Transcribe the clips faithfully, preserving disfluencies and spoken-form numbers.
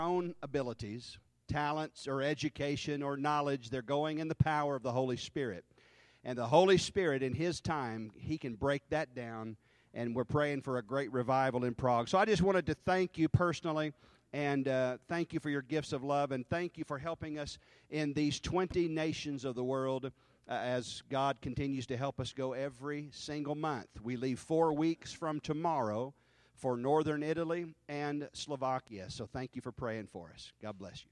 own abilities, talents, or education or knowledge. They're going in the power of the Holy Spirit. And the Holy Spirit, in His time, He can break that down, and we're praying for a great revival in Prague. So I just wanted to thank you personally, and uh, thank you for your gifts of love, and thank you for helping us in these twenty nations of the world uh, as God continues to help us go every single month. We leave four weeks from tomorrow for Northern Italy and Slovakia. So thank you for praying for us. God bless you.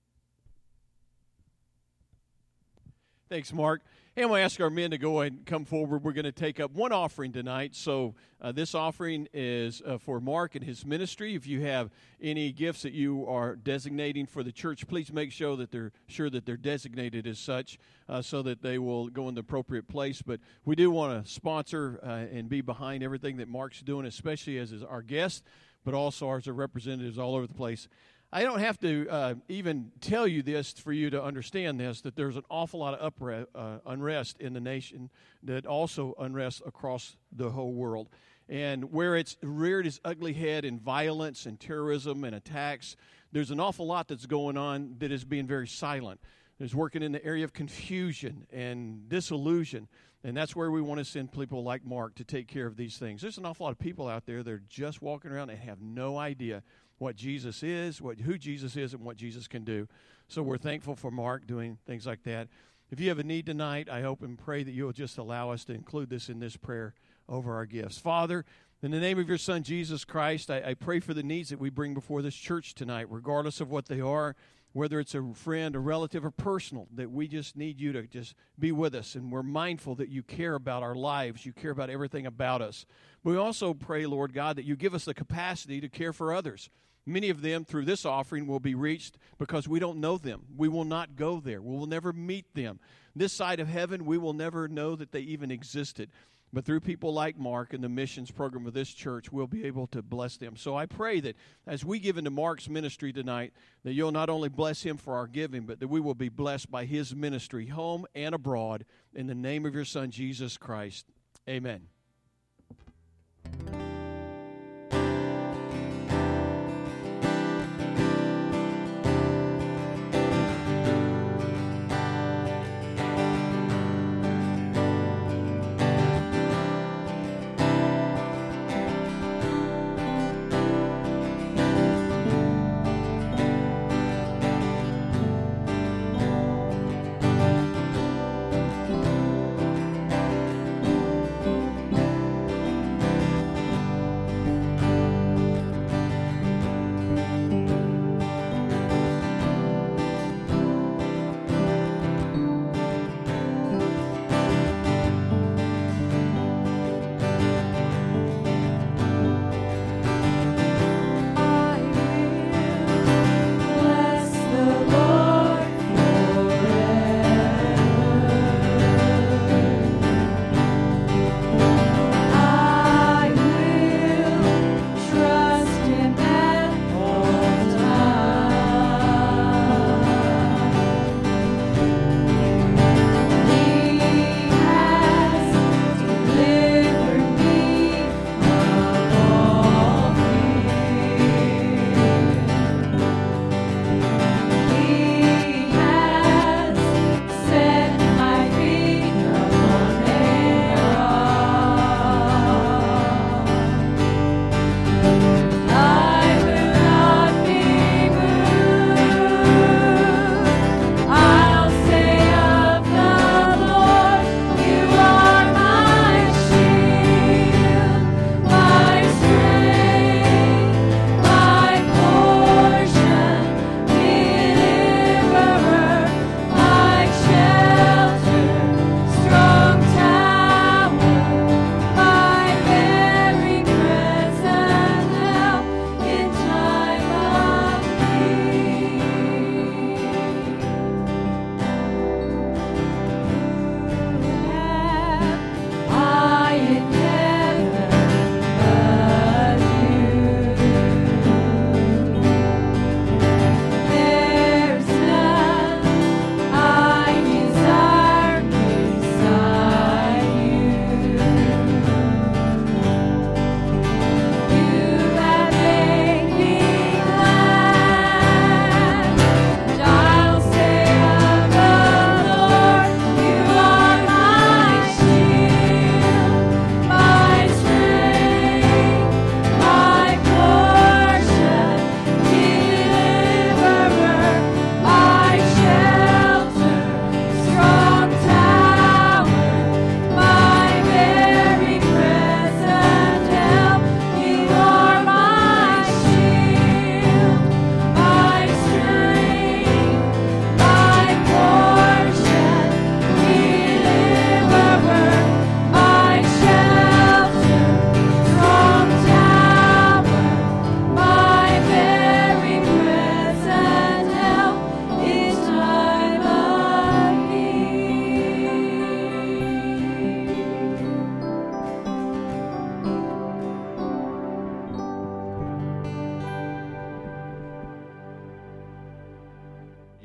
Thanks, Mark. And we'll ask our men to go and come forward. We're going to take up one offering tonight. So uh, this offering is uh, for Mark and his ministry. If you have any gifts that you are designating for the church, please make sure that they're sure that they're designated as such, uh, so that they will go in the appropriate place. But we do want to sponsor uh, and be behind everything that Mark's doing, especially as is our guest, but also as our representatives all over the place. I don't have to uh, even tell you this for you to understand this, that there's an awful lot of upre- uh, unrest in the nation, that also unrest across the whole world. And where it's reared its ugly head in violence and terrorism and attacks, there's an awful lot that's going on that is being very silent. There's working in the area of confusion and disillusion. And that's where we want to send people like Mark to take care of these things. There's an awful lot of people out there that are just walking around and have no idea what Jesus is, what who Jesus is, and what Jesus can do. So we're thankful for Mark doing things like that. If you have a need tonight, I hope and pray that you'll just allow us to include this in this prayer over our gifts. Father, in the name of your Son, Jesus Christ, I, I pray for the needs that we bring before this church tonight, regardless of what they are, whether it's a friend, a relative, or personal, that we just need you to just be with us. And we're mindful that you care about our lives. You care about everything about us. But we also pray, Lord God, that you give us the capacity to care for others. Many of them, through this offering, will be reached because we don't know them. We will not go there. We will never meet them. This side of heaven, we will never know that they even existed. But through people like Mark and the missions program of this church, we'll be able to bless them. So I pray that as we give into Mark's ministry tonight, that you'll not only bless him for our giving, but that we will be blessed by his ministry, home and abroad, in the name of your Son, Jesus Christ. Amen.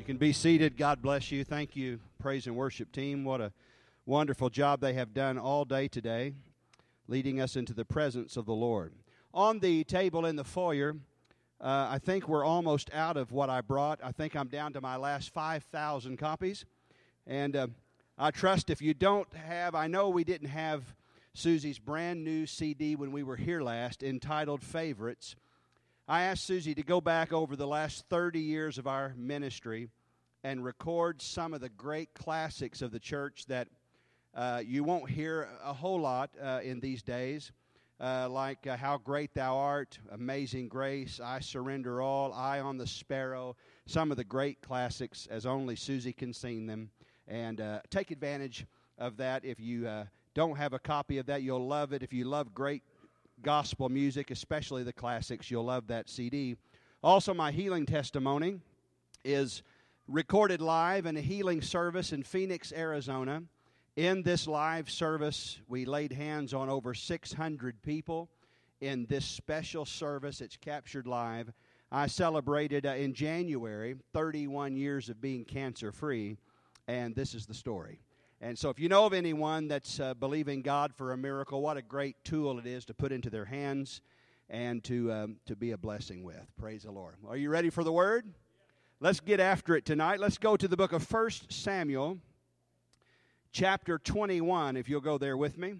can be seated. God bless you. Thank you, praise and worship team. What a wonderful job they have done all day today, leading us into the presence of the Lord. On the table in the foyer, uh, I think we're almost out of what I brought. I think I'm down to my last five thousand copies. And uh, I trust if you don't have, I know we didn't have Susie's brand new C D when we were here last, entitled Favorites. I asked Susie to go back over the last thirty years of our ministry and record some of the great classics of the church that uh, you won't hear a whole lot uh, in these days, uh, like uh, How Great Thou Art, Amazing Grace, I Surrender All, Eye on the Sparrow, some of the great classics as only Susie can sing them. And uh, take advantage of that. If you uh, don't have a copy of that, you'll love it. If you love great gospel music, especially the classics, you'll love that C D. Also, my healing testimony is recorded live in a healing service in Phoenix, Arizona. In this live service, we laid hands on over six hundred people. In this special service, it's captured live. I celebrated uh, in January thirty-one years of being cancer-free, and this is the story. And so if you know of anyone that's uh, believing God for a miracle, what a great tool it is to put into their hands and to um, to be a blessing with. Praise the Lord. Are you ready for the Word? Let's get after it tonight. Let's go to the book of First Samuel, chapter twenty-one, if you'll go there with me.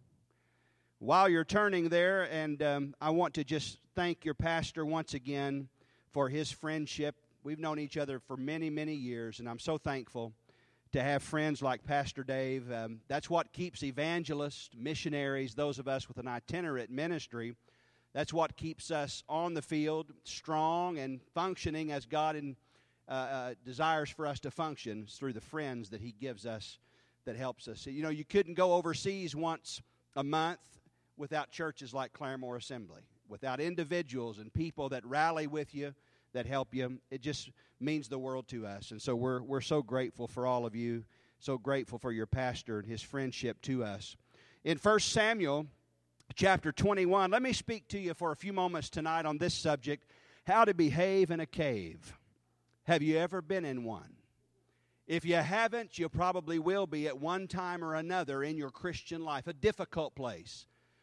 While you're turning there, and um, I want to just thank your pastor once again for his friendship. We've known each other for many, many years, and I'm so thankful to have friends like Pastor Dave. Um, that's what keeps evangelists, missionaries, those of us with an itinerant ministry, that's what keeps us on the field, strong and functioning as God in, uh, uh, desires for us to function, through the friends that He gives us that helps us. You know, you couldn't go overseas once a month without churches like Claremore Assembly, without individuals and people that rally with you, that help you. It just means the world to us. And so we're we're so grateful for all of you, so grateful for your pastor and his friendship to us. In First Samuel chapter twenty-one, let me speak to you for a few moments tonight on this subject, how to behave in a cave. Have you ever been in one? If you haven't, you probably will be at one time or another in your Christian life, a difficult place.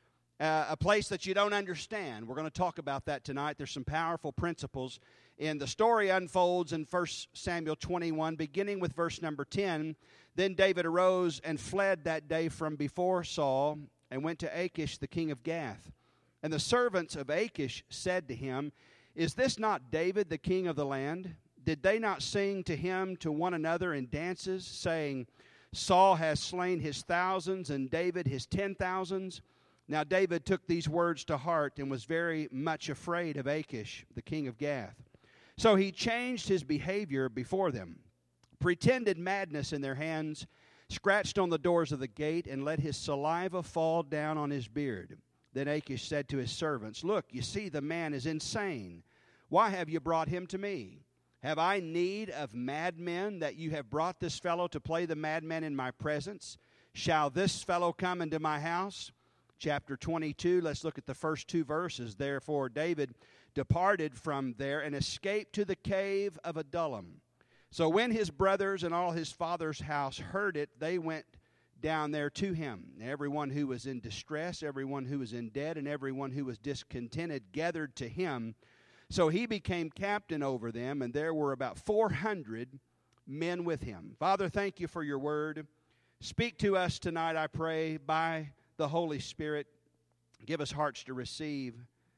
Uh, a place that you don't understand. We're going to talk about that tonight. There's some powerful principles. And the story unfolds in First Samuel twenty-one, beginning with verse number ten. Then David arose and fled that day from before Saul and went to Achish, the king of Gath. And the servants of Achish said to him, "Is this not David, the king of the land? Did they not sing to him to one another in dances, saying, Saul has slain his thousands and David his ten thousands? Now David took these words to heart and was very much afraid of Achish, the king of Gath. So he changed his behavior before them, pretended madness in their hands, scratched on the doors of the gate, and let his saliva fall down on his beard. Then Achish said to his servants, Look, you see the man is insane. Why have you brought him to me? Have I need of madmen that you have brought this fellow to play the madman in my presence? Shall this fellow come into my house?" Chapter twenty-two, let's look at the first two verses. Therefore David departed from there and escaped to the cave of Adullam. So when his brothers and all his father's house heard it, they went down there to him. Everyone who was in distress, everyone who was in debt, and everyone who was discontented gathered to him. So he became captain over them, and there were about four hundred men with him. Father, thank you for your word. Speak to us tonight, I pray, by the Holy Spirit. Give us hearts to receive,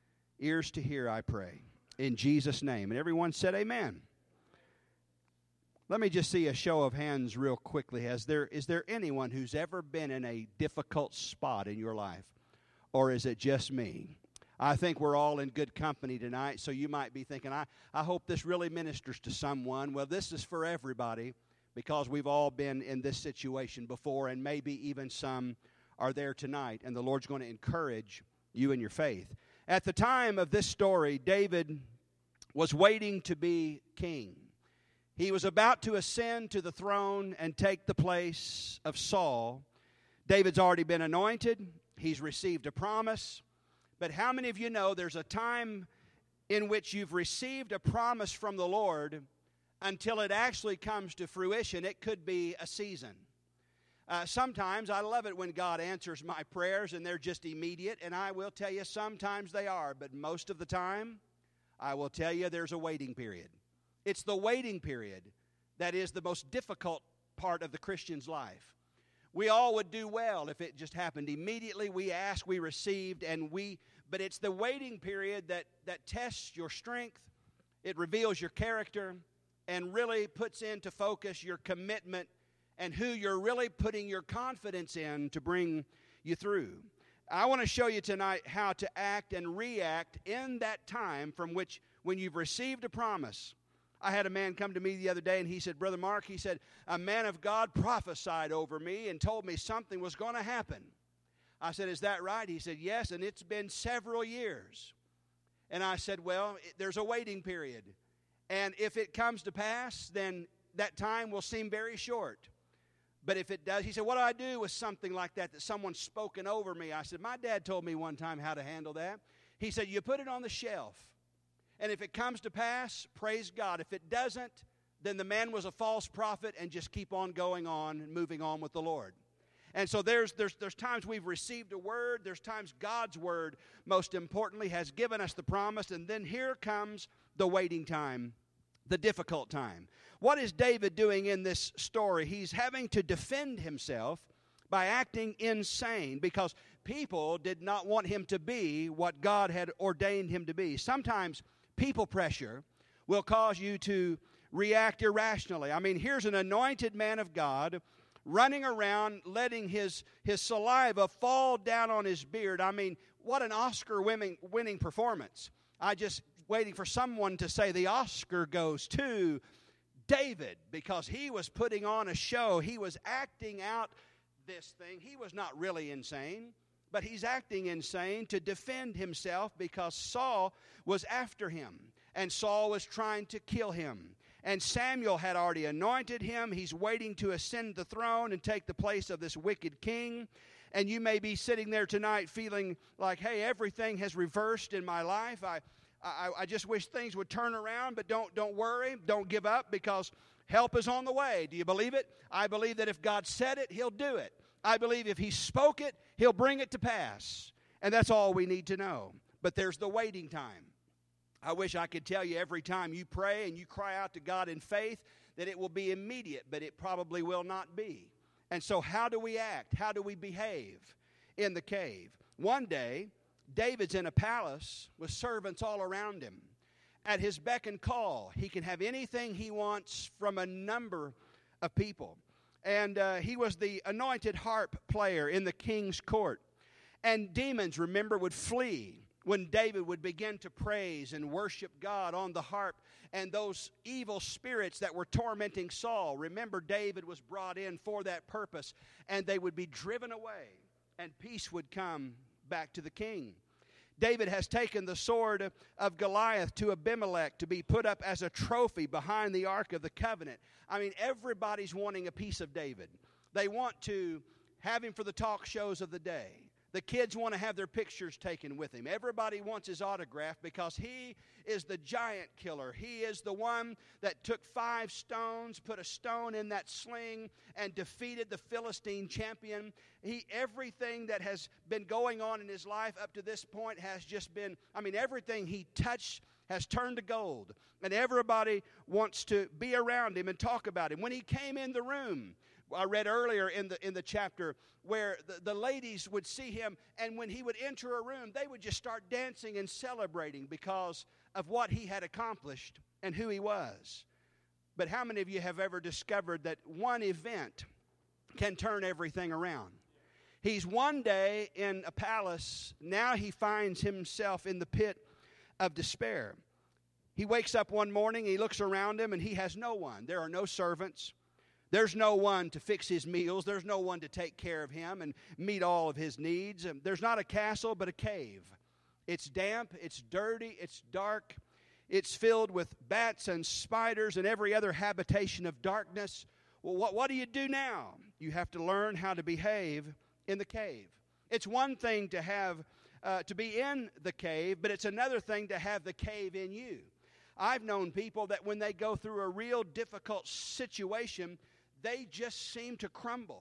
ears to hear, I pray. In Jesus' name. And everyone said amen. Let me just see a show of hands real quickly. Has there, is there anyone who's ever been in a difficult spot in your life? Or is it just me? I think we're all in good company tonight, so you might be thinking, I, I hope this really ministers to someone. Well, this is for everybody, because we've all been in this situation before, and maybe even some are there tonight, and the Lord's going to encourage you in your faith. At the time of this story, David was waiting to be king. He was about to ascend to the throne and take the place of Saul. David's already been anointed. He's received a promise. But how many of you know there's a time in which you've received a promise from the Lord, until it actually comes to fruition, it could be a season. Uh, sometimes I love it when God answers my prayers and they're just immediate, and I will tell you sometimes they are, but most of the time I will tell you there's a waiting period. It's the waiting period that is the most difficult part of the Christian's life. We all would do well if it just happened immediately. We asked, we received, and we, but it's the waiting period that, that tests your strength, it reveals your character, and really puts into focus your commitment and who you're really putting your confidence in to bring you through. I want to show you tonight how to act and react in that time from which, when you've received a promise. I had a man come to me the other day and he said, Brother Mark, he said, a man of God prophesied over me and told me something was going to happen. I said, is that right? He said, yes, and it's been several years. And I said, well, it, there's a waiting period. And if it comes to pass, then that time will seem very short. But if it does, he said, what do I do with something like that, that someone's spoken over me? I said, my dad told me one time how to handle that. He said, you put it on the shelf. And if it comes to pass, praise God. If it doesn't, then the man was a false prophet, and just keep on going on and moving on with the Lord. And so there's, there's, there's times we've received a word. There's times God's word, most importantly, has given us the promise. And then here comes the waiting time, the difficult time. What is David doing in this story? He's having to defend himself by acting insane because people did not want him to be what God had ordained him to be. Sometimes people pressure will cause you to react irrationally. I mean, here's an anointed man of God running around, letting his, his saliva fall down on his beard. I mean, what an Oscar-winning winning performance. I just waiting for someone to say the Oscar goes to David, because he was putting on a show. He was acting out this thing. He was not really insane, but he's acting insane to defend himself because Saul was after him, and Saul was trying to kill him. And Samuel had already anointed him. He's waiting to ascend the throne and take the place of this wicked king. And you may be sitting there tonight feeling like, hey, everything has reversed in my life. I I, I just wish things would turn around, but don't, don't worry. Don't give up, because help is on the way. Do you believe it? I believe that if God said it, He'll do it. I believe if He spoke it, He'll bring it to pass. And that's all we need to know. But there's the waiting time. I wish I could tell you every time you pray and you cry out to God in faith that it will be immediate, but it probably will not be. And so how do we act? How do we behave in the cave? One day, David's in a palace with servants all around him. At his beck and call, he can have anything he wants from a number of people. And uh, he was the anointed harp player in the king's court. And demons, remember, would flee when David would begin to praise and worship God on the harp. And those evil spirits that were tormenting Saul, remember, David was brought in for that purpose. And they would be driven away, and peace would come back to the king. David has taken the sword of Goliath to Abimelech to be put up as a trophy behind the Ark of the Covenant. I mean, everybody's wanting a piece of David. They want to have him for the talk shows of the day. The kids want to have their pictures taken with him. Everybody wants his autograph because he is the giant killer. He is the one that took five stones, put a stone in that sling, and defeated the Philistine champion. He, everything that has been going on in his life up to this point has just been, I mean, everything he touched has turned to gold. And everybody wants to be around him and talk about him. When he came in the room, I read earlier in the in the chapter where the, the ladies would see him, and when he would enter a room, they would just start dancing and celebrating because of what he had accomplished and who he was. But how many of you have ever discovered that one event can turn everything around? He's one day in a palace. Now he finds himself in the pit of despair. He wakes up one morning, he looks around him, and he has no one. There are no servants. There's no one to fix his meals. There's no one to take care of him and meet all of his needs. There's not a castle, but a cave. It's damp, it's dirty, it's dark. It's filled with bats and spiders and every other habitation of darkness. Well, what, what do you do now? You have to learn how to behave in the cave. It's one thing to have uh, to be in the cave, but it's another thing to have the cave in you. I've known people that when they go through a real difficult situation, they just seem to crumble.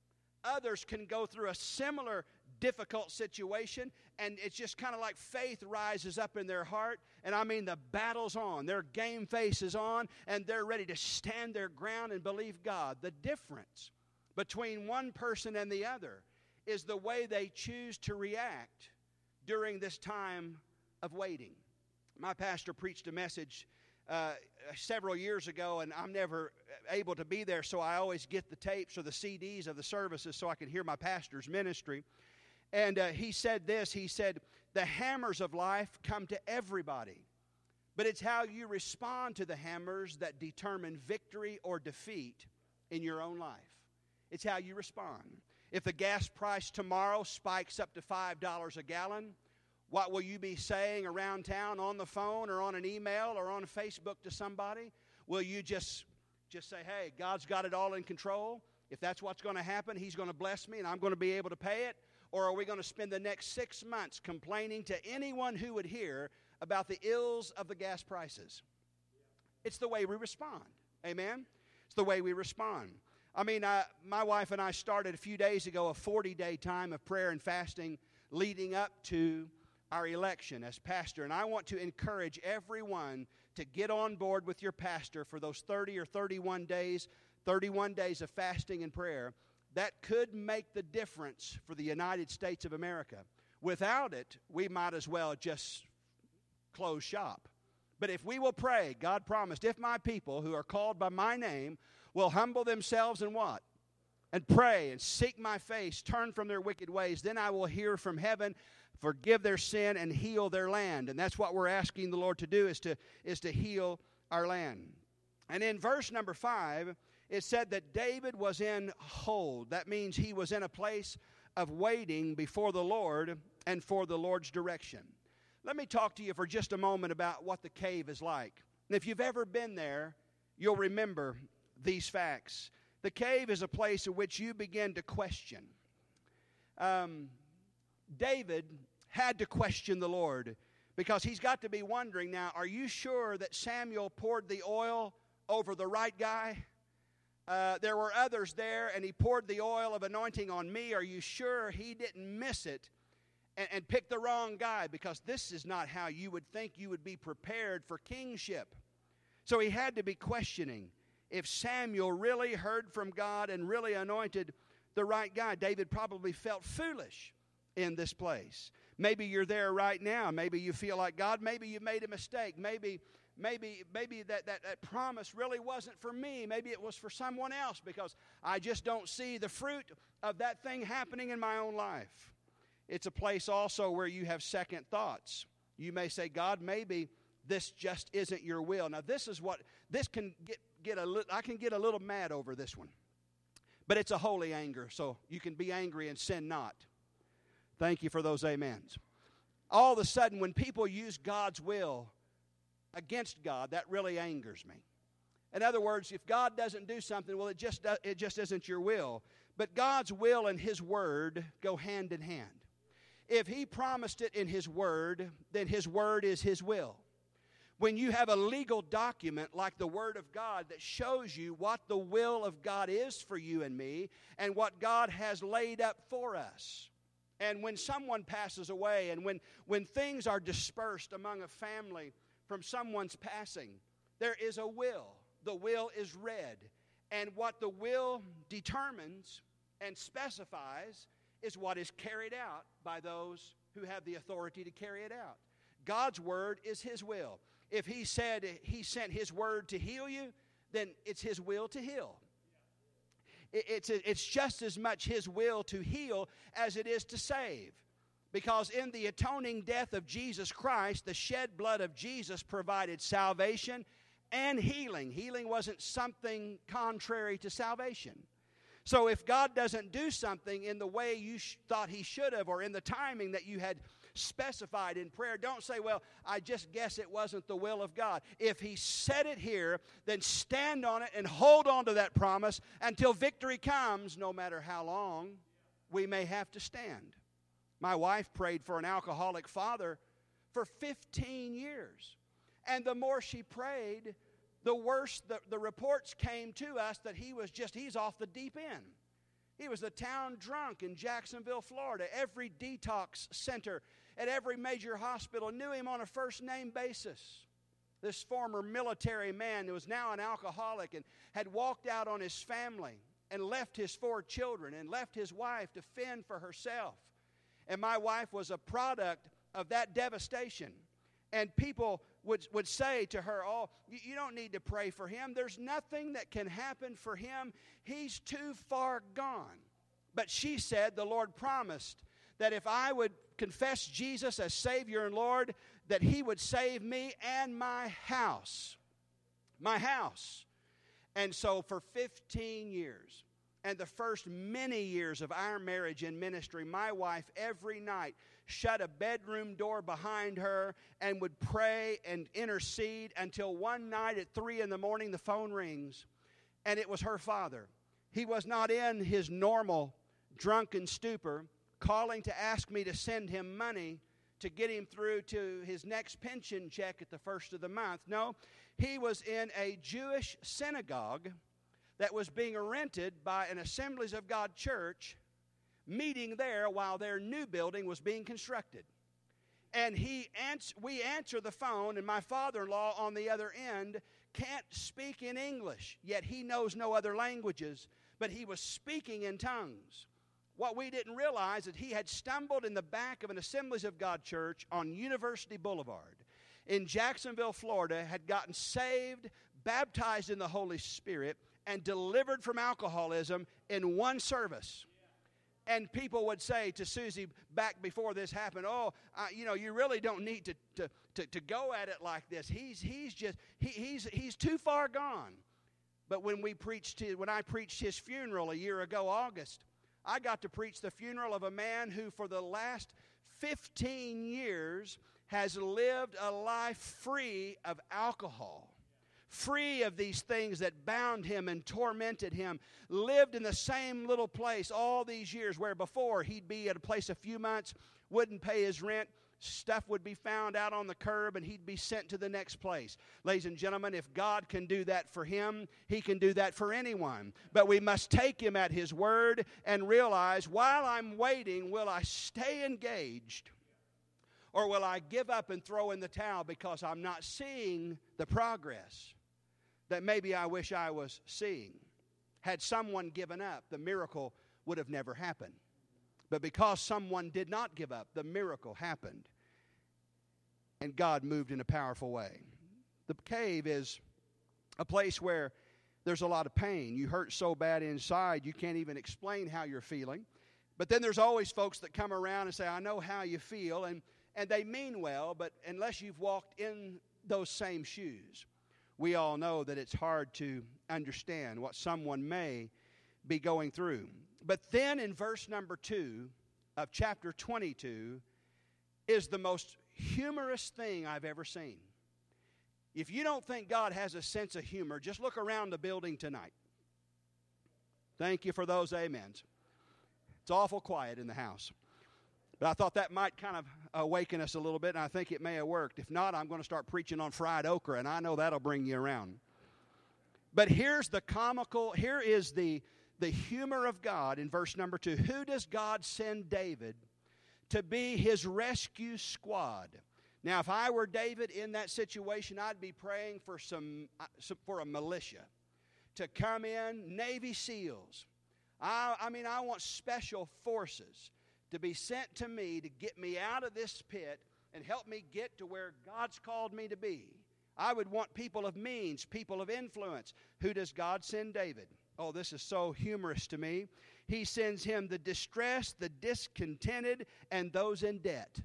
Others can go through a similar difficult situation, and it's just kind of like faith rises up in their heart. And I mean, the battle's on. Their game face is on, and they're ready to stand their ground and believe God. The difference between one person and the other is the way they choose to react during this time of waiting. My pastor preached a message uh, several years ago, and I'm never able to be there, so I always get the tapes or the C Ds of the services so I can hear my pastor's ministry. And uh, he said this, he said, the hammers of life come to everybody, but it's how you respond to the hammers that determine victory or defeat in your own life. It's how you respond. If the gas price tomorrow spikes up to five dollars a gallon, what will you be saying around town on the phone or on an email or on Facebook to somebody? Will you just, just say, hey, God's got it all in control? If that's what's going to happen, He's going to bless me and I'm going to be able to pay it? Or are we going to spend the next six months complaining to anyone who would hear about the ills of the gas prices? It's the way we respond. Amen? It's the way we respond. I mean, uh, my wife and I started a few days ago a forty-day time of prayer and fasting leading up to our election as pastor. And I want to encourage everyone to get on board with your pastor for those thirty or thirty-one days, thirty-one days of fasting and prayer. That could make the difference for the United States of America. Without it, we might as well just close shop. But if we will pray, God promised, if my people who are called by my name will humble themselves and what? And pray and seek my face, turn from their wicked ways, then I will hear from heaven, forgive their sin, and heal their land. And that's what we're asking the Lord to do, is to, is to heal our land. And in verse number five, it said that David was in hold. That means he was in a place of waiting before the Lord and for the Lord's direction. Let me talk to you for just a moment about what the cave is like. And if you've ever been there, you'll remember these facts. The cave is a place in which you begin to question. Um, David had to question the Lord because he's got to be wondering now, are you sure that Samuel poured the oil over the right guy? Uh, there were others there, and he poured the oil of anointing on me. Are you sure he didn't miss it and, and pick the wrong guy? Because this is not how you would think you would be prepared for kingship. So he had to be questioning if Samuel really heard from God and really anointed the right guy. David probably felt foolish in this place. Maybe you're there right now. Maybe you feel like, God, maybe you made a mistake. Maybe Maybe maybe that, that, that promise really wasn't for me. Maybe it was for someone else because I just don't see the fruit of that thing happening in my own life. It's a place also where you have second thoughts. You may say, God, maybe this just isn't your will. Now, this is what, this can get, get a little, I can get a little mad over this one. But it's a holy anger, so you can be angry and sin not. Thank you for those amens. All of a sudden, when people use God's will against God, that really angers me. In other words, if God doesn't do something, well, it just it just isn't your will. But God's will and His Word go hand in hand. If He promised it in His Word, then His Word is His will. When you have a legal document like the Word of God that shows you what the will of God is for you and me and what God has laid up for us, and when someone passes away and when, when things are dispersed among a family from someone's passing, there is a will. The will is read. And what the will determines and specifies is what is carried out by those who have the authority to carry it out. God's word is His will. If He said He sent His word to heal you, then it's His will to heal. It's, it's just as much His will to heal as it is to save. Because in the atoning death of Jesus Christ, the shed blood of Jesus provided salvation and healing. Healing wasn't something contrary to salvation. So if God doesn't do something in the way you sh- thought He should have, or in the timing that you had specified in prayer, don't say, well, I just guess it wasn't the will of God. If He said it here, then stand on it and hold on to that promise until victory comes, no matter how long we may have to stand. My wife prayed for an alcoholic father for fifteen years. And the more she prayed, the worse the, the reports came to us that he was just, he's off the deep end. He was the town drunk in Jacksonville, Florida. Every detox center at every major hospital knew him on a first-name basis. This former military man who was now an alcoholic and had walked out on his family and left his four children and left his wife to fend for herself. And my wife was a product of that devastation. And people would, would say to her, oh, you, you don't need to pray for him. There's nothing that can happen for him. He's too far gone. But she said the Lord promised that if I would confess Jesus as Savior and Lord, that He would save me and my house. My house. And so for fifteen years, and the first many years of our marriage and ministry, my wife every night shut a bedroom door behind her and would pray and intercede until one night at three in the morning the phone rings, and it was her father. He was not in his normal drunken stupor, calling to ask me to send him money to get him through to his next pension check at the first of the month. No, he was in a Jewish synagogue that was being rented by an Assemblies of God church, meeting there while their new building was being constructed. And he ans- we answer the phone, and my father-in-law on the other end can't speak in English, yet he knows no other languages, but he was speaking in tongues. What we didn't realize is he had stumbled in the back of an Assemblies of God church on University Boulevard in Jacksonville, Florida, had gotten saved, baptized in the Holy Spirit, and delivered from alcoholism in one service. And people would say to Susie back before this happened, oh, uh, you know, you really don't need to, to, to, to go at it like this. He's, he's, just, he, he's, he's too far gone. But when, we preached his, when I preached his funeral a year ago, August, I got to preach the funeral of a man who for the last fifteen years has lived a life free of alcohol, free of these things that bound him and tormented him, lived in the same little place all these years where before he'd be at a place a few months, wouldn't pay his rent, stuff would be found out on the curb, and he'd be sent to the next place. Ladies and gentlemen, if God can do that for him, He can do that for anyone. But we must take Him at His word and realize, while I'm waiting, will I stay engaged? Or will I give up and throw in the towel because I'm not seeing the progress that maybe I wish I was seeing? Had someone given up, the miracle would have never happened. But because someone did not give up, the miracle happened. And God moved in a powerful way. The cave is a place where there's a lot of pain. You hurt so bad inside, you can't even explain how you're feeling. But then there's always folks that come around and say, I know how you feel. And, and they mean well, but unless you've walked in those same shoes, we all know that it's hard to understand what someone may be going through. But then in verse number two of chapter twenty-two is the most humorous thing I've ever seen. If you don't think God has a sense of humor, just look around the building tonight. Thank you for those amens. It's awful quiet in the house. But I thought that might kind of awaken us a little bit, and I think it may have worked. If not, I'm going to start preaching on fried okra, and I know that'll bring you around. But here's the comical, here is the The humor of God in verse number two. Who does God send David to be His rescue squad? Now, if I were David in that situation, I'd be praying for some for a militia to come in, Navy SEALs. I, I mean, I want special forces to be sent to me to get me out of this pit and help me get to where God's called me to be. I would want people of means, people of influence. Who does God send David? Oh, this is so humorous to me. He sends him the distressed, the discontented, and those in debt.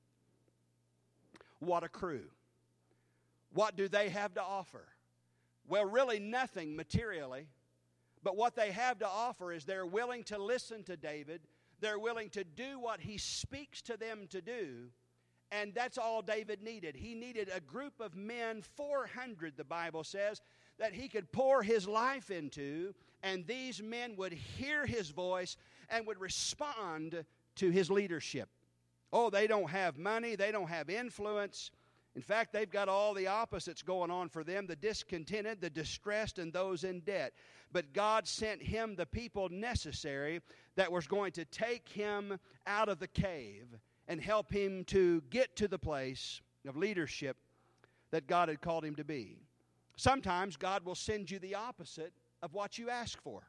What a crew. What do they have to offer? Well, really nothing materially. But what they have to offer is they're willing to listen to David. They're willing to do what he speaks to them to do. And that's all David needed. He needed a group of men, four hundred, the Bible says, that he could pour his life into, and these men would hear his voice and would respond to his leadership. Oh, they don't have money, they don't have influence, In fact, they've got all the opposites going on for them, the discontented, the distressed, and those in debt. But God sent him the people necessary that was going to take him out of the cave and help him to get to the place of leadership that God had called him to be. Sometimes God will send you the opposite of what you ask for.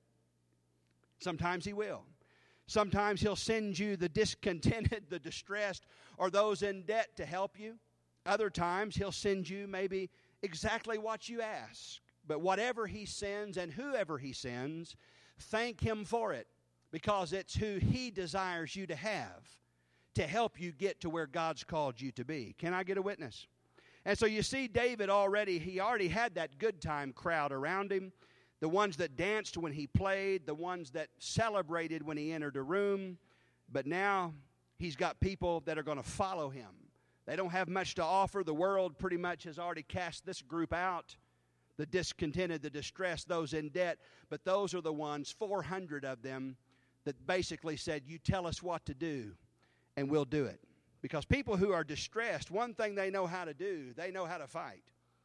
Sometimes he will. Sometimes he'll send you the discontented, the distressed, or those in debt to help you. Other times he'll send you maybe exactly what you ask. But whatever he sends and whoever he sends, thank him for it, because it's who he desires you to have to help you get to where God's called you to be. Can I get a witness? And so you see David already, he already had that good time crowd around him. The ones that danced when he played, the ones that celebrated when he entered a room. But now he's got people that are going to follow him. They don't have much to offer. The world pretty much has already cast this group out. The discontented, the distressed, those in debt. But those are the ones, four hundred of them, that basically said, you tell us what to do, and we'll do it. Because people who are distressed, one thing they know how to do, they know how to fight.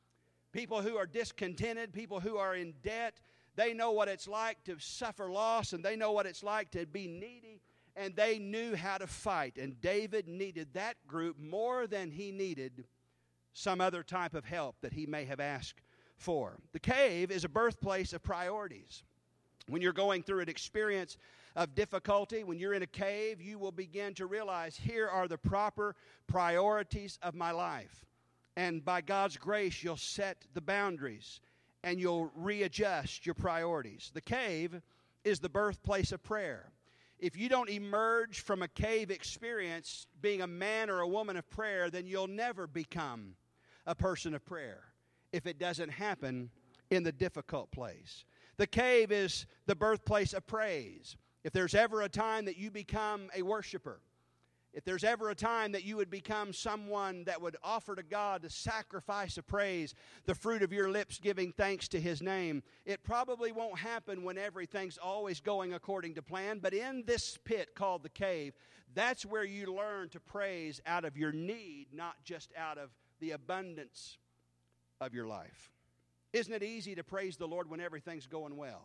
People who are discontented, people who are in debt, they know what it's like to suffer loss, and they know what it's like to be needy, and they knew how to fight. And David needed that group more than he needed some other type of help that he may have asked for. The cave is a birthplace of priorities. When you're going through an experience of difficulty, when you're in a cave, you will begin to realize, here are the proper priorities of my life. And by God's grace, you'll set the boundaries and you'll readjust your priorities. The cave is the birthplace of prayer. If you don't emerge from a cave experience being a man or a woman of prayer, then you'll never become a person of prayer if it doesn't happen in the difficult place. The cave is the birthplace of praise. If there's ever a time that you become a worshiper, if there's ever a time that you would become someone that would offer to God the sacrifice of praise, the fruit of your lips giving thanks to His name, it probably won't happen when everything's always going according to plan. But in this pit called the cave, that's where you learn to praise out of your need, not just out of the abundance of your life. Isn't it easy to praise the Lord when everything's going well?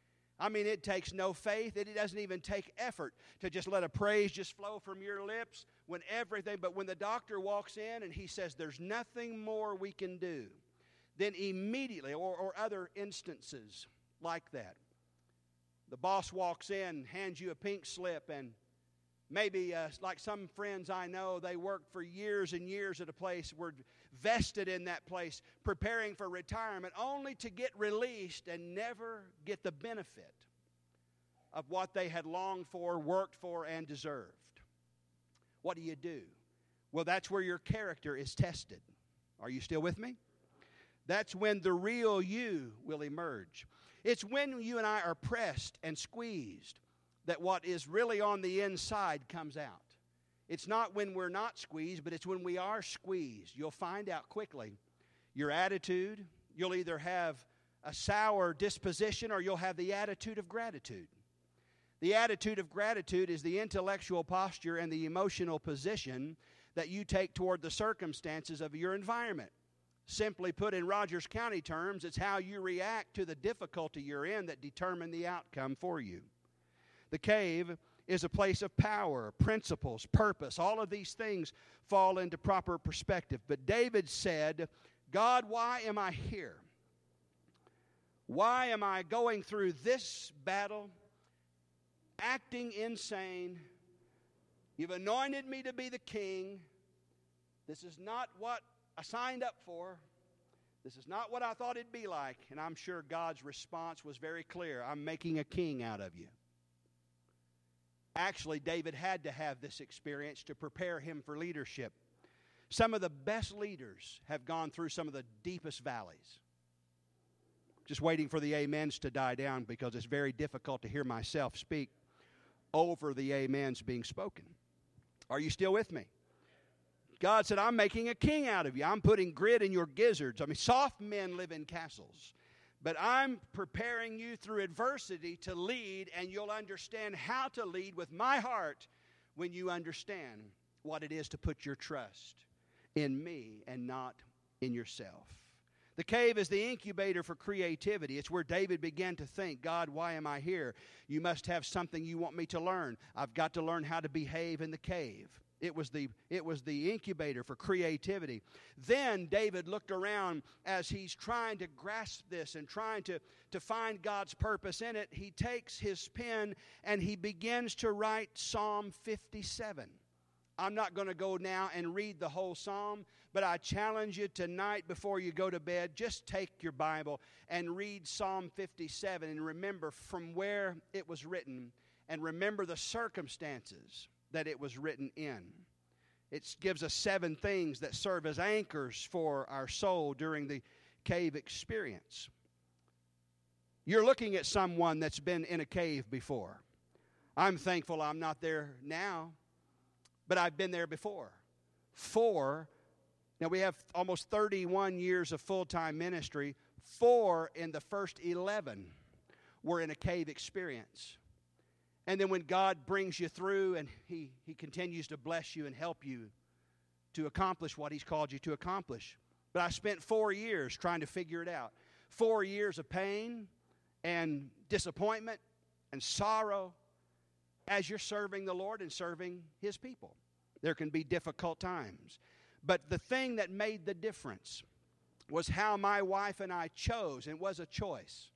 I mean, it takes no faith. It doesn't even take effort to just let a praise just flow from your lips when everything, but when the doctor walks in and he says there's nothing more we can do, then immediately, or, or other instances like that, the boss walks in, hands you a pink slip, and maybe uh, like some friends I know, they worked for years and years at a place, were vested in that place, preparing for retirement, only to get released and never get the benefit of what they had longed for, worked for, and deserved. What do you do? Well, that's where your character is tested. Are you still with me? That's when the real you will emerge. It's when you and I are pressed and squeezed that what is really on the inside comes out. It's not when we're not squeezed, but it's when we are squeezed. You'll find out quickly your attitude. You'll either have a sour disposition or you'll have the attitude of gratitude. The attitude of gratitude is the intellectual posture and the emotional position that you take toward the circumstances of your environment. Simply put, in Rogers County terms, it's how you react to the difficulty you're in that determine the outcome for you. The cave is a place of power, principles, purpose. All of these things fall into proper perspective. But David said, God, why am I here? Why am I going through this battle, acting insane? You've anointed me to be the king. This is not what I signed up for. This is not what I thought it'd be like. And I'm sure God's response was very clear. I'm making a king out of you. Actually, David had to have this experience to prepare him for leadership. Some of the best leaders have gone through some of the deepest valleys. Just waiting for the amens to die down because it's very difficult to hear myself speak over the amens being spoken. Are you still with me? God said, I'm making a king out of you. I'm putting grit in your gizzards. I mean, soft men live in castles. But I'm preparing you through adversity to lead, and you'll understand how to lead with my heart when you understand what it is to put your trust in me and not in yourself. The cave is the incubator for creativity. It's where David began to think, God, why am I here? You must have something you want me to learn. I've got to learn how to behave in the cave. It was the, it was the incubator for creativity. Then David looked around as he's trying to grasp this and trying to, to find God's purpose in it. He takes his pen and he begins to write Psalm fifty-seven. I'm not going to go now and read the whole psalm, but I challenge you tonight before you go to bed, just take your Bible and read Psalm fifty-seven and remember from where it was written and remember the circumstances that it was written in. It gives us seven things that serve as anchors for our soul during the cave experience. You're looking at someone that's been in a cave before. I'm thankful I'm not there now, but I've been there before. Four, now we have almost thirty-one years of full-time ministry. Four in the first eleven were in a cave experience. And then when God brings you through and he, he continues to bless you and help you to accomplish what He's called you to accomplish. But I spent four years trying to figure it out. Four years of pain and disappointment and sorrow as you're serving the Lord and serving His people. There can be difficult times. But the thing that made the difference was how my wife and I chose, and it was a choice.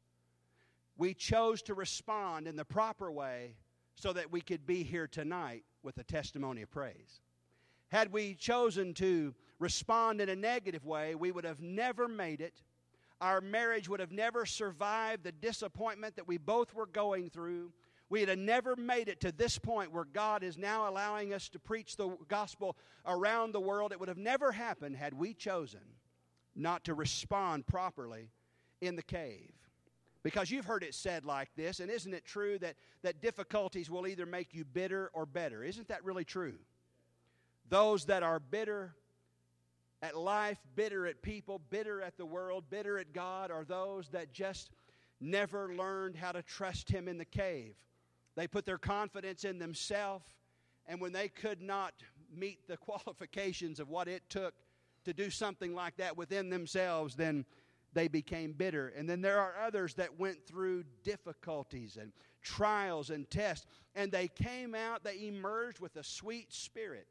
We chose to respond in the proper way so that we could be here tonight with a testimony of praise. Had we chosen to respond in a negative way, we would have never made it. Our marriage would have never survived the disappointment that we both were going through. We would have never made it to this point where God is now allowing us to preach the gospel around the world. It would have never happened had we chosen not to respond properly in the cave. Because you've heard it said like this, and isn't it true that, that difficulties will either make you bitter or better? Isn't that really true? Those that are bitter at life, bitter at people, bitter at the world, bitter at God, are those that just never learned how to trust Him in the cave. They put their confidence in themselves, and when they could not meet the qualifications of what it took to do something like that within themselves, then they became bitter. And then there are others that went through difficulties and trials and tests, and they came out, they emerged with a sweet spirit.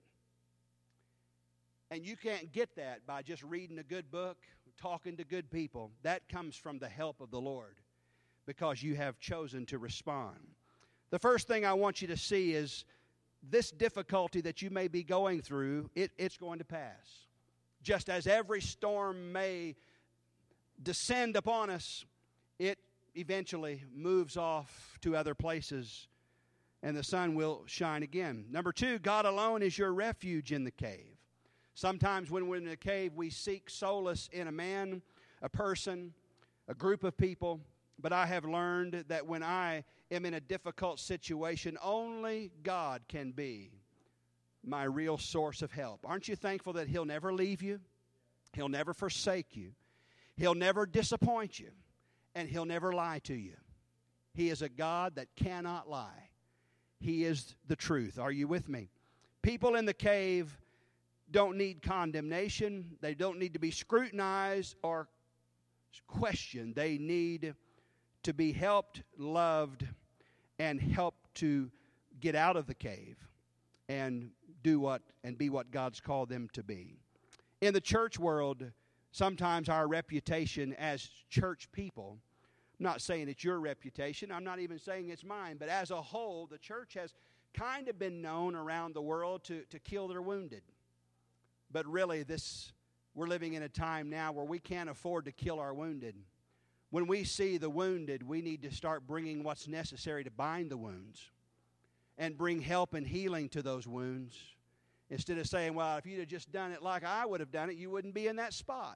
And you can't get that by just reading a good book, talking to good people. That comes from the help of the Lord because you have chosen to respond. The first thing I want you to see is this difficulty that you may be going through, it, it's going to pass. Just as every storm may descend upon us, it eventually moves off to other places and the sun will shine again. Number two, God alone is your refuge in the cave. Sometimes when we're in a cave, we seek solace in a man, a person, a group of people. But I have learned that when I am in a difficult situation, only God can be my real source of help. Aren't you thankful that He'll never leave you? He'll never forsake you. He'll never disappoint you. And He'll never lie to you. He is a God that cannot lie. He is the truth. Are you with me? People in the cave don't need condemnation. They don't need to be scrutinized or questioned. They need to be helped, loved, and helped to get out of the cave and do what and be what God's called them to be. In the church world, sometimes our reputation as church people, I'm not saying it's your reputation, I'm not even saying it's mine, but as a whole, the church has kind of been known around the world to, to kill their wounded. But really, this we're living in a time now where we can't afford to kill our wounded. When we see the wounded, we need to start bringing what's necessary to bind the wounds and bring help and healing to those wounds. Instead of saying, well, if you'd have just done it like I would have done it, you wouldn't be in that spot.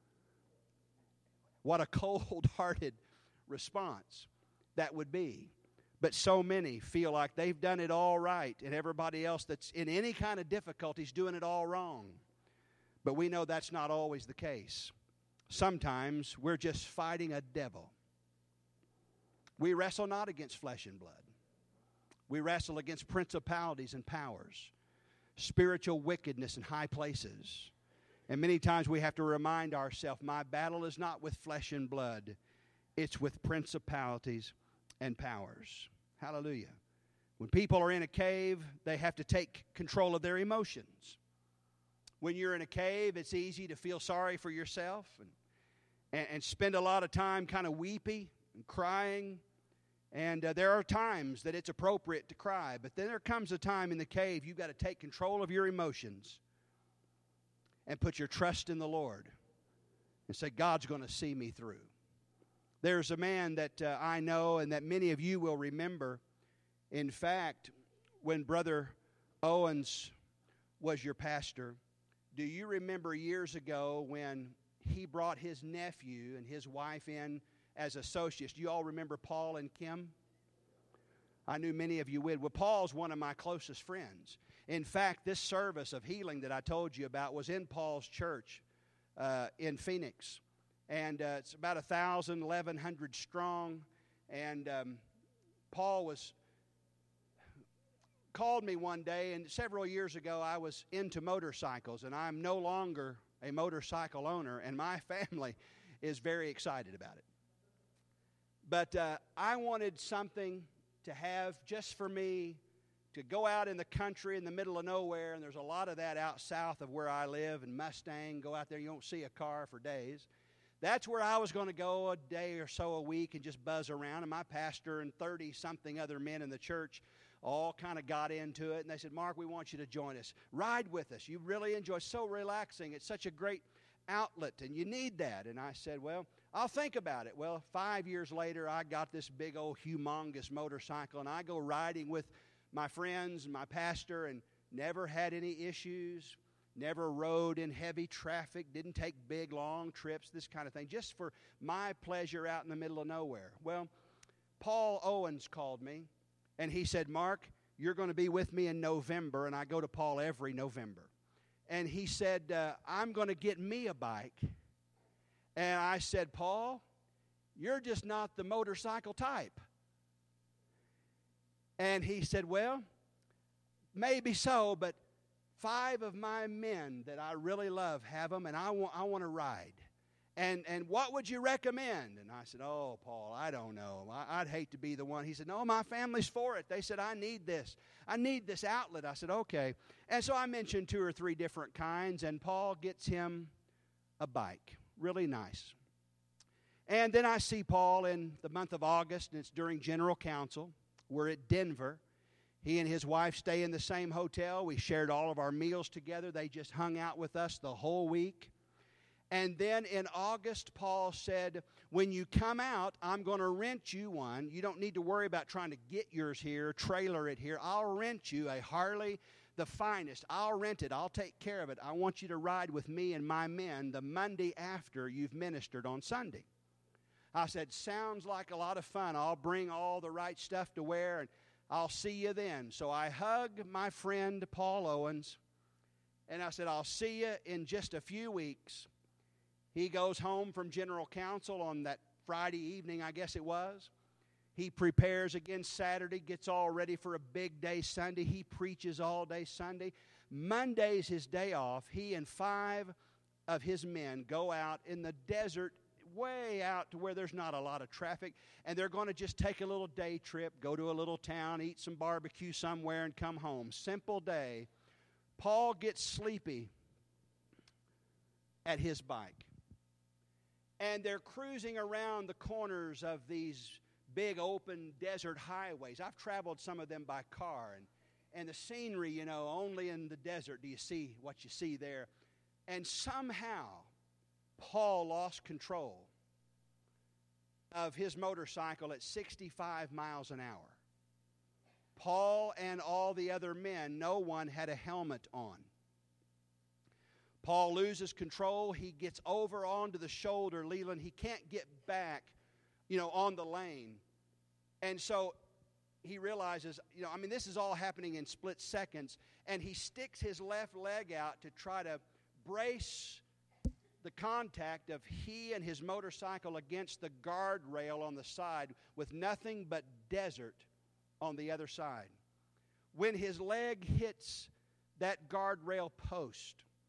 What a cold-hearted response that would be. But so many feel like they've done it all right, and everybody else that's in any kind of difficulty is doing it all wrong. But we know that's not always the case. Sometimes we're just fighting a devil. We wrestle not against flesh and blood. We wrestle against principalities and powers, spiritual wickedness in high places. And many times we have to remind ourselves, my battle is not with flesh and blood. It's with principalities and powers. Hallelujah. When people are in a cave, they have to take control of their emotions. When you're in a cave, it's easy to feel sorry for yourself and, and, and spend a lot of time kind of weepy and crying. And uh, there are times that it's appropriate to cry. But then there comes a time in the cave you've got to take control of your emotions and put your trust in the Lord and say, God's going to see me through. There's a man that uh, I know and that many of you will remember. In fact, when Brother Owens was your pastor, do you remember years ago when he brought his nephew and his wife in as associates? Do you all remember Paul and Kim? I knew many of you would. Well, Paul's one of my closest friends. In fact, this service of healing that I told you about was in Paul's church uh, in Phoenix. And uh, it's about one thousand, eleven hundred strong. And um, Paul was called me one day, and several years ago I was into motorcycles, and I'm no longer a motorcycle owner, and my family is very excited about it. But uh, I wanted something to have just for me to go out in the country in the middle of nowhere, and there's a lot of that out south of where I live, in Mustang. Go out there, you don't see a car for days. That's where I was going to go a day or so a week and just buzz around, and my pastor and thirty-something other men in the church all kind of got into it, and they said, Mark, we want you to join us. Ride with us. You really enjoy it. It's so relaxing. It's such a great outlet, and you need that. And I said, well, I'll think about it. Well, five years later, I got this big old humongous motorcycle, and I go riding with my friends and my pastor and never had any issues, never rode in heavy traffic, didn't take big, long trips, this kind of thing, just for my pleasure out in the middle of nowhere. Well, Paul Owens called me. And he said, Mark, you're going to be with me in November. And I go to Paul every November. And he said, uh, I'm going to get me a bike. And I said, Paul, you're just not the motorcycle type. And he said, well, maybe so, but five of my men that I really love have them, and I want, I want to ride. And and what would you recommend? And I said, oh, Paul, I don't know. I, I'd hate to be the one. He said, no, my family's for it. They said, I need this. I need this outlet. I said, okay. And so I mentioned two or three different kinds, and Paul gets him a bike. Really nice. And then I see Paul in the month of August, and it's during General Council. We're at Denver. He and his wife stay in the same hotel. We shared all of our meals together. They just hung out with us the whole week. And then in August, Paul said, when you come out, I'm going to rent you one. You don't need to worry about trying to get yours here, trailer it here. I'll rent you a Harley, the finest. I'll rent it. I'll take care of it. I want you to ride with me and my men the Monday after you've ministered on Sunday. I said, sounds like a lot of fun. I'll bring all the right stuff to wear, and I'll see you then. So I hug my friend Paul Owens, and I said, I'll see you in just a few weeks. He goes home from General Council on that Friday evening, I guess it was. He prepares again Saturday, gets all ready for a big day Sunday. He preaches all day Sunday. Monday's his day off. He and five of his men go out in the desert, way out to where there's not a lot of traffic, and they're going to just take a little day trip, go to a little town, eat some barbecue somewhere, and come home. Simple day. Paul gets sleepy at his bike. And they're cruising around the corners of these big open desert highways. I've traveled some of them by car. And, and the scenery, you know, only in the desert do you see what you see there. And somehow, Paul lost control of his motorcycle at sixty-five miles an hour. Paul and all the other men, no one had a helmet on. Paul loses control. He gets over onto the shoulder, Leland. He can't get back, you know, on the lane. And so he realizes, you know, I mean, this is all happening in split seconds. And he sticks his left leg out to try to brace the contact of he and his motorcycle against the guardrail on the side with nothing but desert on the other side. When his leg hits that guardrail post,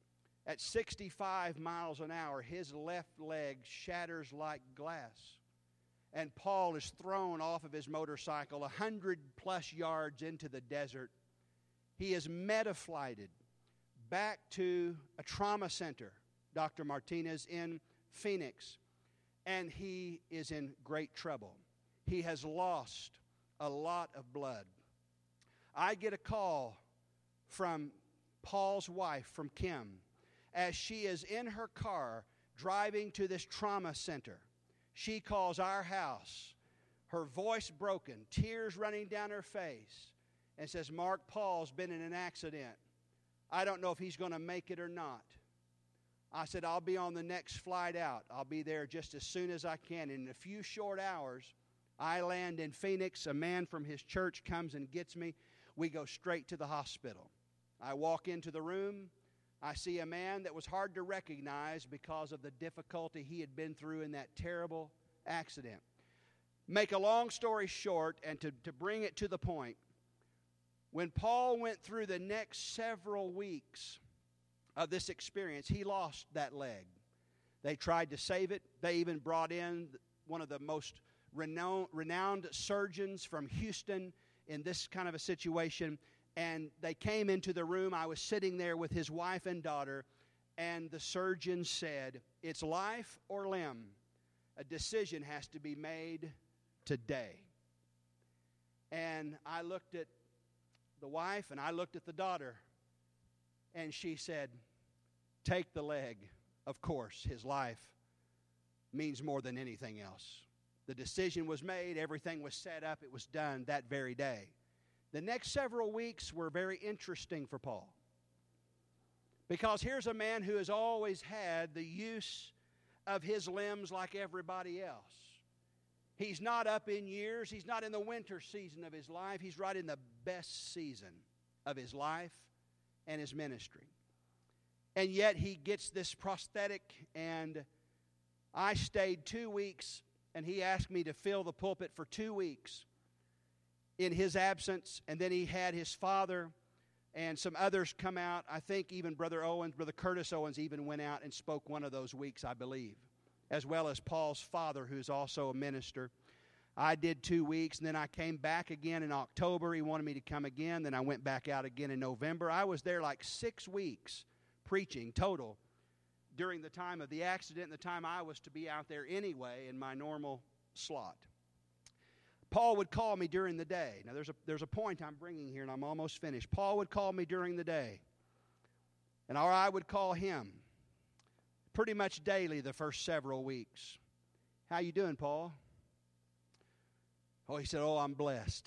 At sixty-five miles an hour, his left leg shatters like glass. And Paul is thrown off of his motorcycle a hundred plus yards into the desert. He is meta-flighted back to a trauma center, Doctor Martinez, in Phoenix. And he is in great trouble. He has lost a lot of blood. I get a call from Paul's wife, from Kim, as she is in her car driving to this trauma center. She calls our house, her voice broken, tears running down her face, and says, Mark, Paul's been in an accident. I don't know if he's going to make it or not. I said, I'll be on the next flight out. I'll be there just as soon as I can. In a few short hours, I land in Phoenix. A man from his church comes and gets me. We go straight to the hospital. I walk into the room. I see a man that was hard to recognize because of the difficulty he had been through in that terrible accident. Make a long story short, and to, to bring it to the point, when Paul went through the next several weeks of this experience, he lost that leg. They tried to save it. They even brought in one of the most renowned, renowned surgeons from Houston in this kind of a situation. And they came into the room. I was sitting there with his wife and daughter, and the surgeon said, it's life or limb. A decision has to be made today. And I looked at the wife and I looked at the daughter, and she said, take the leg. Of course, his life means more than anything else. The decision was made. Everything was set up. It was done that very day. The next several weeks were very interesting for Paul, because here's a man who has always had the use of his limbs like everybody else. He's not up in years. He's not in the winter season of his life. He's right in the best season of his life and his ministry. And yet he gets this prosthetic, and I stayed two weeks, and he asked me to fill the pulpit for two weeks. In his absence, and then he had his father and some others come out. I think even Brother Owens, Brother Curtis Owens even went out and spoke one of those weeks, I believe, as well as Paul's father, who's also a minister. I did two weeks, and then I came back again in October. He wanted me to come again. Then I went back out again in November. I was there like six weeks preaching total during the time of the accident and the time I was to be out there anyway in my normal slot. Paul would call me during the day. Now, there's a, there's a point I'm bringing here, and I'm almost finished. Paul would call me during the day, and or I would call him pretty much daily the first several weeks. How you doing, Paul? Oh, he said, oh, I'm blessed.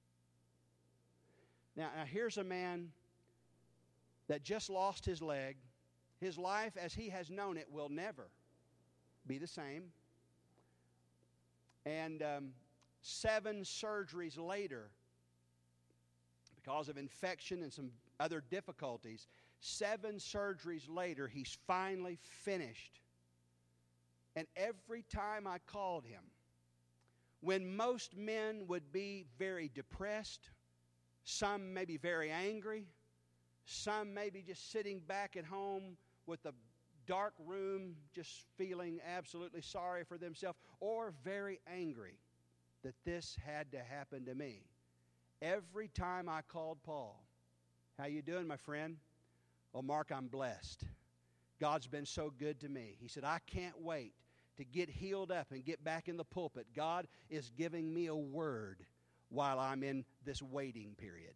Now, now, here's a man that just lost his leg. His life as he has known it will never be the same. And um, seven surgeries later, because of infection and some other difficulties, seven surgeries later, he's finally finished. And every time I called him, when most men would be very depressed, some maybe very angry, some maybe just sitting back at home with a dark room, just feeling absolutely sorry for themselves, or very angry that this had to happen to me. Every time I called Paul, how you doing, my friend? Oh, Mark, I'm blessed. God's been so good to me. He said, I can't wait to get healed up and get back in the pulpit. God is giving me a word while I'm in this waiting period.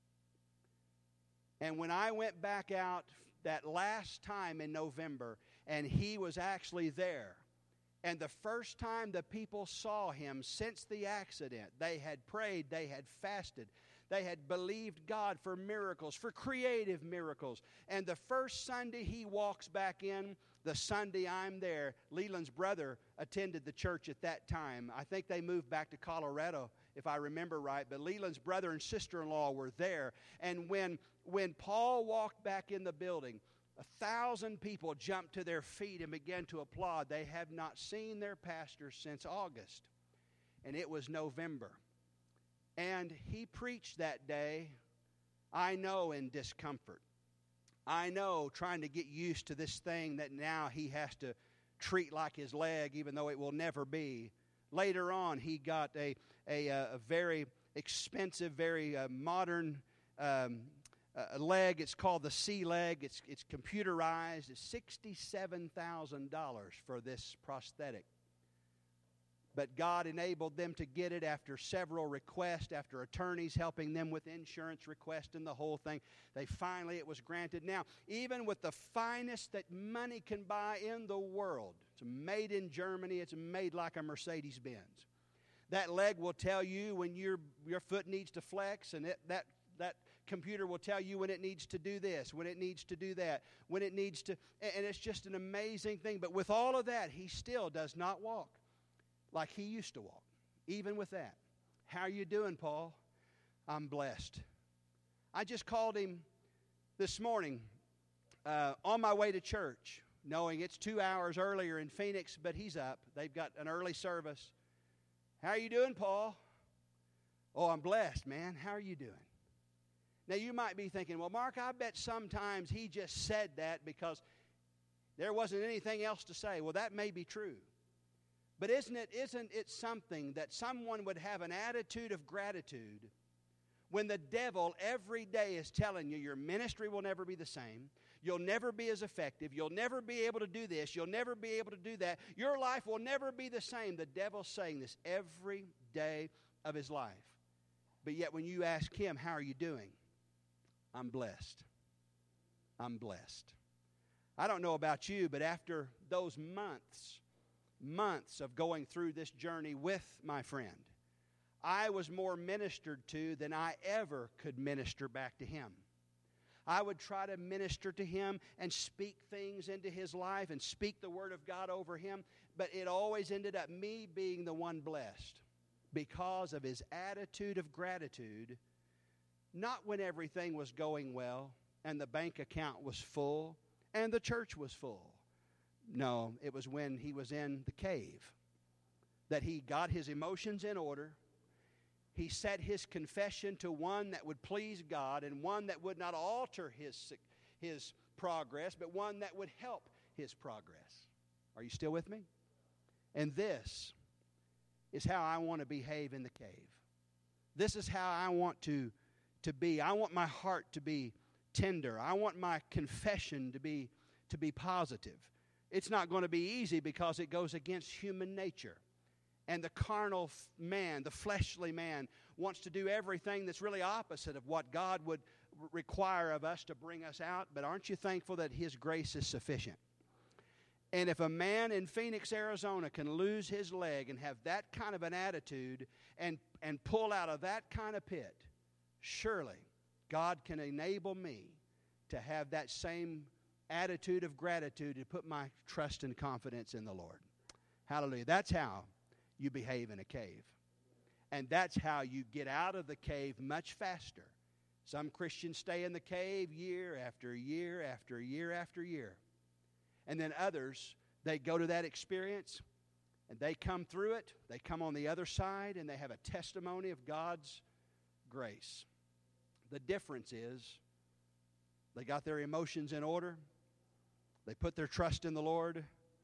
And when I went back out that last time in November, and he was actually there, and the first time the people saw him since the accident, they had prayed, they had fasted, they had believed God for miracles, for creative miracles. And the first Sunday he walks back in, the Sunday I'm there, Leland's brother attended the church at that time. I think they moved back to Colorado, if I remember right. But Leland's brother and sister-in-law were there. And when, when Paul walked back in the building, a thousand people jumped to their feet and began to applaud. They have not seen their pastor since August. And it was November. And he preached that day, I know, in discomfort. I know, trying to get used to this thing that now he has to treat like his leg, even though it will never be. Later on, he got a, a, a very expensive, very uh, modern um, uh, leg. It's called the C leg. It's, it's computerized. It's sixty-seven thousand dollars for this prosthetic. But God enabled them to get it after several requests, after attorneys helping them with insurance requests and the whole thing. They finally, it was granted. Now, even with the finest that money can buy in the world, it's made in Germany, it's made like a Mercedes-Benz. That leg will tell you when your your foot needs to flex, and it, that that computer will tell you when it needs to do this, when it needs to do that, when it needs to, and it's just an amazing thing. But with all of that, he still does not walk like he used to walk, even with that. How are you doing, Paul? I'm blessed. I just called him this morning uh, on my way to church, knowing it's two hours earlier in Phoenix, but he's up. They've got an early service. How are you doing, Paul? Oh, I'm blessed, man. How are you doing? Now, you might be thinking, well, Mark, I bet sometimes he just said that because there wasn't anything else to say. Well, that may be true. But isn't it, isn't it something that someone would have an attitude of gratitude when the devil every day is telling you your ministry will never be the same, you'll never be as effective, you'll never be able to do this, you'll never be able to do that, your life will never be the same. The devil's saying this every day of his life. But yet when you ask him, how are you doing? I'm blessed. I'm blessed. I don't know about you, but after those months, months of going through this journey with my friend, I was more ministered to than I ever could minister back to him. I would try to minister to him and speak things into his life and speak the word of God over him, but it always ended up me being the one blessed because of his attitude of gratitude, not when everything was going well and the bank account was full and the church was full. No, it was when he was in the cave that he got his emotions in order. He set his confession to one that would please God and one that would not alter his, his progress, but one that would help his progress. Are you still with me? And this is how I want to behave in the cave. This is how I want to, to be. I want my heart to be tender. I want my confession to be, to be positive. It's not going to be easy because it goes against human nature. And the carnal man, the fleshly man, wants to do everything that's really opposite of what God would require of us to bring us out. But aren't you thankful that his grace is sufficient? And if a man in Phoenix, Arizona can lose his leg and have that kind of an attitude and, and pull out of that kind of pit, surely God can enable me to have that same attitude of gratitude to put my trust and confidence in the Lord. Hallelujah. That's how you behave in a cave. And that's how you get out of the cave much faster. Some Christians stay in the cave year after year after year after year. And then others, they go to that experience and they come through it. They come on the other side and they have a testimony of God's grace. The difference is they got their emotions in order. They put their trust in the Lord,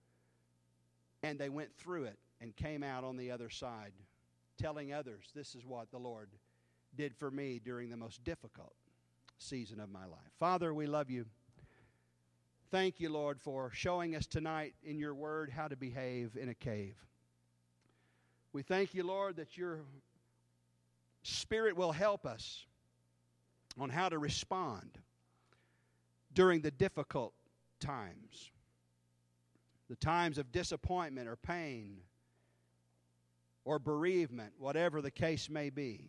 and they went through it and came out on the other side, telling others, this is what the Lord did for me during the most difficult season of my life. Father, we love you. Thank you, Lord, for showing us tonight in your word how to behave in a cave. We thank you, Lord, that your Spirit will help us on how to respond during the difficult times, the times of disappointment or pain or bereavement, whatever the case may be.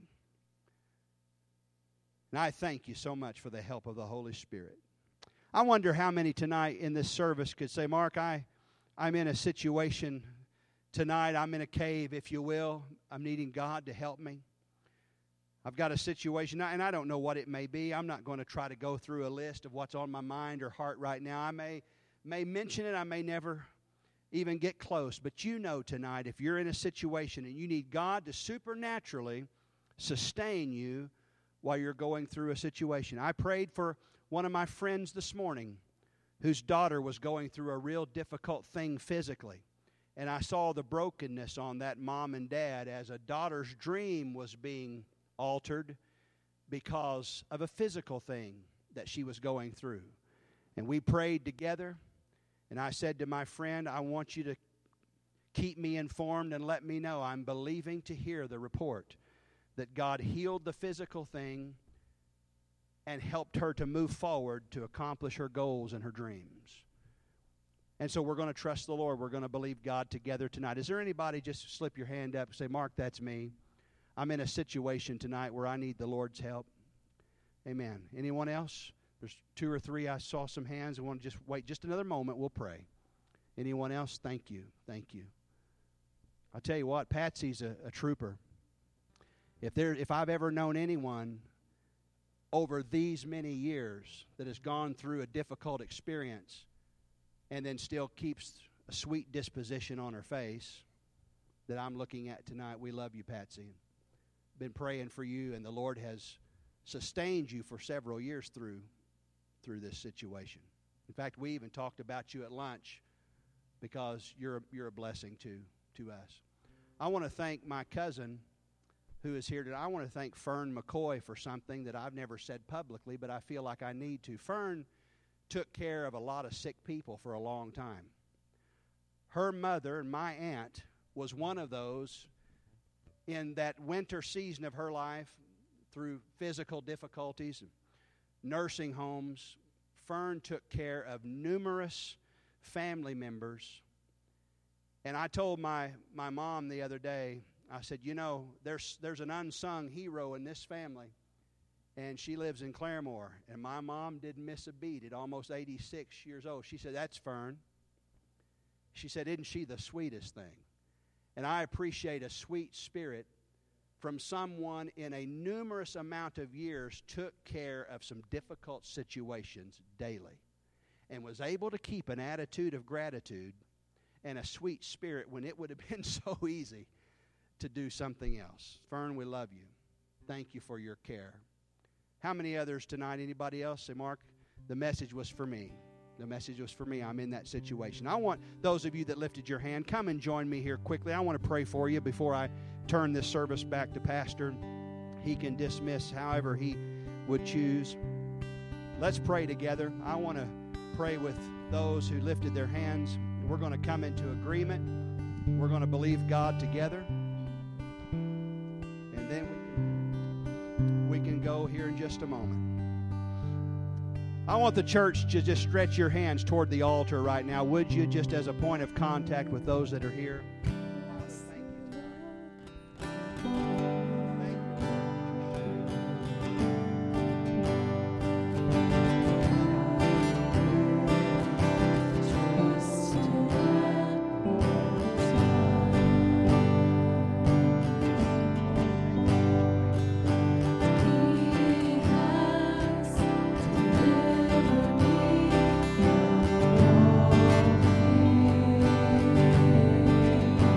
And I thank you so much for the help of the Holy Spirit. I wonder how many tonight in this service could say, Mark, I, I'm in a situation tonight. I'm in a cave, if you will. I'm needing God to help me. I've got a situation, and I don't know what it may be. I'm not going to try to go through a list of what's on my mind or heart right now. I may, may mention it. I may never even get close. But you know tonight, if you're in a situation and you need God to supernaturally sustain you while you're going through a situation. I prayed for one of my friends this morning whose daughter was going through a real difficult thing physically. And I saw the brokenness on that mom and dad as a daughter's dream was being altered because of a physical thing that she was going through. And we prayed together, and I said to my friend, I want you to keep me informed and let me know. I'm believing to hear the report that God healed the physical thing and helped her to move forward to accomplish her goals and her dreams. And so we're going to trust the Lord. We're going to believe God together tonight. Is there anybody, just slip your hand up and say, Mark, that's me. I'm in a situation tonight where I need the Lord's help. Amen. Anyone else? There's two or three. I saw some hands. I want to just wait just another moment. We'll pray. Anyone else? Thank you. Thank you. I'll tell you what, Patsy's a, a trooper. If there, if I've ever known anyone over these many years that has gone through a difficult experience and then still keeps a sweet disposition on her face that I'm looking at tonight, we love you, Patsy. Been praying for you, and the Lord has sustained you for several years through through this situation. In fact, we even talked about you at lunch because you're you're a blessing to to us. I want to thank my cousin who is here today. I want to thank Fern McCoy for something that I've never said publicly, but I feel like I need to. Fern took care of a lot of sick people for a long time. Her mother, my aunt, was one of those in that winter season of her life through physical difficulties, nursing homes. Fern took care of numerous family members. And I told my, my mom the other day, I said, you know, there's there's an unsung hero in this family, and she lives in Claremore. And my mom didn't miss a beat at almost eighty-six years old. She said, that's Fern. She said, isn't she the sweetest thing? And I appreciate a sweet spirit from someone in a numerous amount of years took care of some difficult situations daily and was able to keep an attitude of gratitude and a sweet spirit when it would have been so easy to do something else. Fern, we love you. Thank you for your care. How many others tonight? Anybody else? Say, Mark, the message was for me. The message was for me. I'm in that situation. I want those of you that lifted your hand, come and join me here quickly. I want to pray for you before I turn this service back to Pastor. He can dismiss however he would choose. Let's pray together. I want to pray with those who lifted their hands. We're going to come into agreement. We're going to believe God together. And then we can, we can go here in just a moment. I want the church to just stretch your hands toward the altar right now. Would you, just as a point of contact with those that are here? Thank you.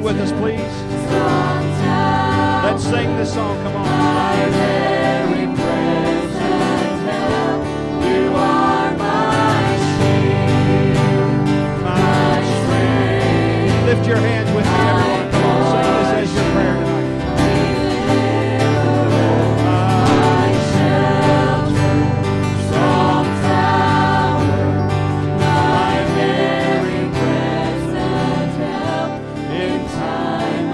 with us, please? Let's sing this song. Come on. My very present help, you are my shield, my strength. Lift your hands with me, everyone. Come on, sing this as your prayer tonight. My shelter, strong tower, my very present help in time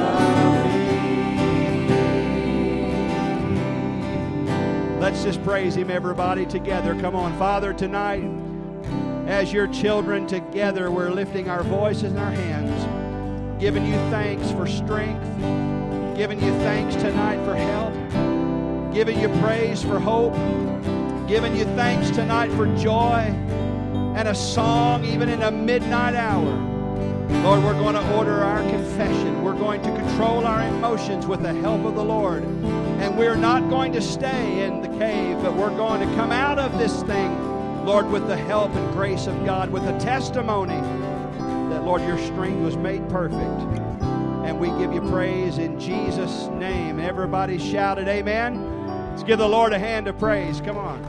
of need. Let's just praise Him, everybody, together. Come on, Father, tonight, as your children together, we're lifting our voices and our hands, giving you thanks for strength, giving you thanks tonight for help, giving you praise for hope, giving you thanks tonight for joy and a song even in a midnight hour. Lord, we're going to order our confession. We're going to control our emotions with the help of the Lord. And we're not going to stay in the cave, but we're going to come out of this thing, Lord, with the help and grace of God, with a testimony that, Lord, your strength was made perfect. And we give you praise in Jesus' name. Everybody shouted amen. Let's give the Lord a hand of praise. Come on.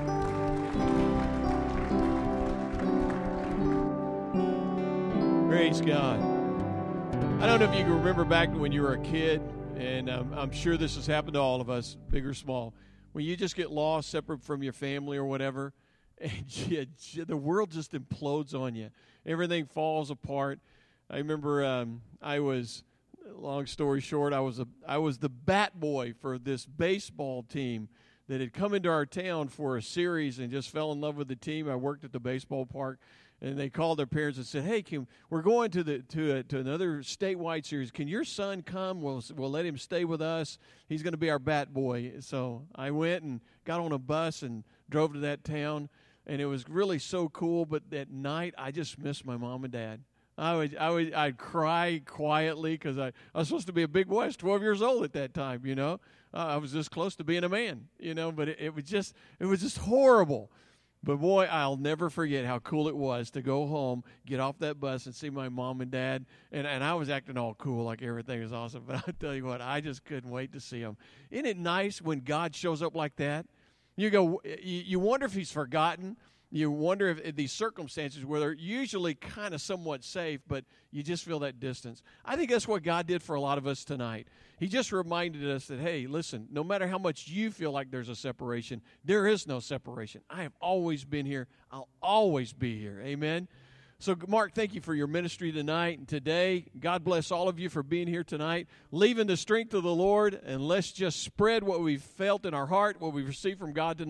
Praise God. I don't know if you can remember back when you were a kid, and um, I'm sure this has happened to all of us, big or small, when you just get lost, separate from your family or whatever, and you, the world just implodes on you. Everything falls apart. I remember um, I was, long story short, I was a I was the bat boy for this baseball team that had come into our town for a series and just fell in love with the team. I worked at the baseball park, and they called their parents and said, "Hey, can, we're going to the to a, to another statewide series. Can your son come? We'll we'll let him stay with us. He's going to be our bat boy." So I went and got on a bus and drove to that town. And it was really so cool, but that night I just missed my mom and dad. I would, I would, I'd cry quietly because I, I was supposed to be a big boy. I was twelve years old at that time, you know. Uh, I was this close to being a man, you know. But it, it was just, it was just horrible. But boy, I'll never forget how cool it was to go home, get off that bus, and see my mom and dad. And and I was acting all cool, like everything was awesome. But I'll tell you what, I just couldn't wait to see them. Isn't it nice when God shows up like that? You go, you wonder if he's forgotten. You wonder if, if these circumstances where they're usually kind of somewhat safe, but you just feel that distance. I think that's what God did for a lot of us tonight. He just reminded us that, hey, listen, no matter how much you feel like there's a separation, there is no separation. I have always been here. I'll always be here. Amen. So, Mark, thank you for your ministry tonight and today. God bless all of you for being here tonight. Leaving the strength of the Lord, and let's just spread what we've felt in our heart, what we've received from God tonight.